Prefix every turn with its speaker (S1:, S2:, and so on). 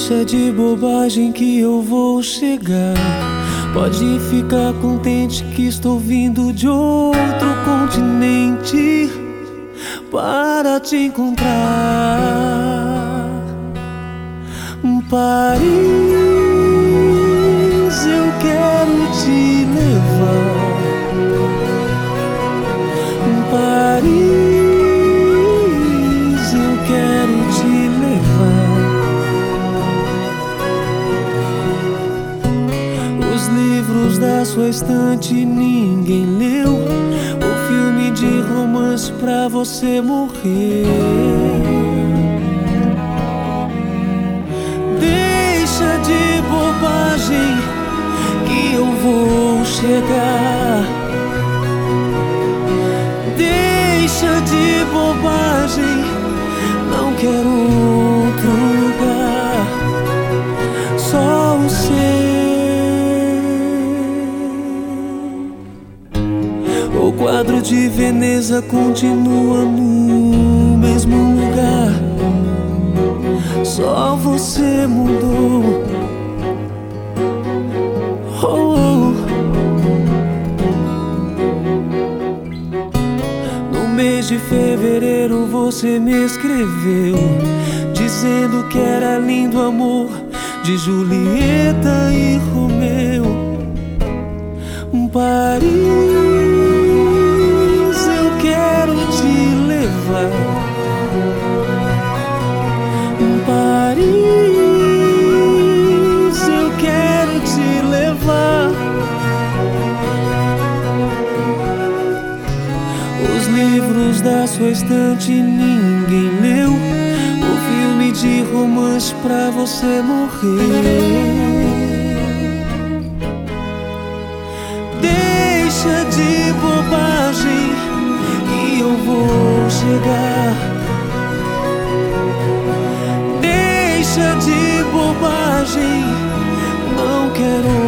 S1: Deixa de bobagem que eu vou chegar. Pode ficar contente que estou vindo de outro continente para te encontrar. Paris, eu quero te levar. Paris, eu quero te levar. Os livros da sua estante ninguém leu. O filme de romance pra você morrer. Deixa de bobagem que eu vou chegar. Deixa de bobagem, não quero outro lugar, só o seu. O quadro de Veneza continua no mesmo lugar, só você mudou. Oh. No mês de fevereiro você me escreveu, dizendo que era lindo amor de Julieta e Romeu. Paris, eu quero te levar. Paris, eu quero te levar. Os livros da sua estante ninguém leu. O filme de romance pra você morrer. Deixa de bobagem que eu vou chegar. Deixa de bobagem, não quero